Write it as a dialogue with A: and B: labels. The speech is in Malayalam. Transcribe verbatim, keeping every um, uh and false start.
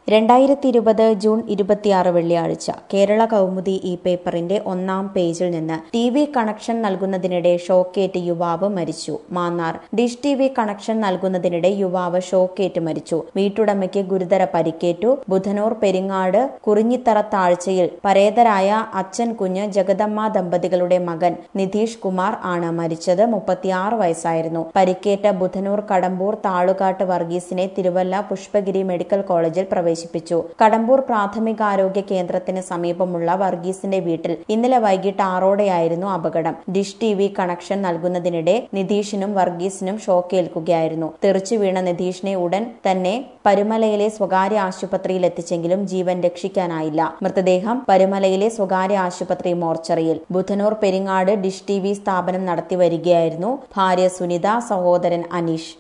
A: രണ്ടായിരത്തി ഇരുപത് ജൂൺ ഇരുപത്തിയാറ് വെള്ളിയാഴ്ച കേരള കൗമുദി ഈ പേപ്പറിന്റെ ഒന്നാം പേജിൽ നിന്ന് ടി വി കണക്ഷൻ നൽകുന്നതിനിടെ ഷോക്കേറ്റ് യുവാവ് മരിച്ചു. Mannar dish T V connection നൽകുന്നതിനിടെ യുവാവ് ഷോക്കേറ്റ് മരിച്ചു. വീട്ടുടമയ്ക്ക് ഗുരുതര പരിക്കേറ്റു. ബുധനൂർ പെരിങ്ങാട് കുറിഞ്ഞിത്തറ താഴ്ചയിൽ പരേതരായ അച്ഛൻ കുഞ്ഞ് ജഗദമ്മ ദമ്പതികളുടെ മകൻ നിധീഷ് കുമാർ ആണ് മരിച്ചത്. മുപ്പത്തിയാറ് വയസ്സായിരുന്നു. പരിക്കേറ്റ ബുധനൂർ കടമ്പൂർ താളുകാട്ട് വർഗീസിനെ തിരുവല്ല പുഷ്പഗിരി മെഡിക്കൽ കോളേജിൽ പ്രവേശിച്ചു. കടമ്പൂർ പ്രാഥമികാരോഗ്യ കേന്ദ്രത്തിന് സമീപമുള്ള വർഗീസിന്റെ വീട്ടിൽ ഇന്നലെ വൈകിട്ട് ആറോടെയായിരുന്നു അപകടം. ഡിഷ് ടി വി കണക്ഷൻ നൽകുന്നതിനിടെ നിധീഷിനും വർഗീസിനും ഷോക്കേൽക്കുകയായിരുന്നു. തെറിച്ചു വീണ നിധീഷിനെ ഉടൻ തന്നെ പരുമലയിലെ സ്വകാര്യ ആശുപത്രിയിൽ എത്തിച്ചെങ്കിലും ജീവൻ രക്ഷിക്കാനായില്ല. മൃതദേഹം പരുമലയിലെ സ്വകാര്യ ആശുപത്രി മോർച്ചറിയിൽ. Budhanoor Peringad dish T V സ്ഥാപനം നടത്തിവരികയായിരുന്നു. ഭാര്യ സുനിത, സഹോദരൻ അനീഷ്.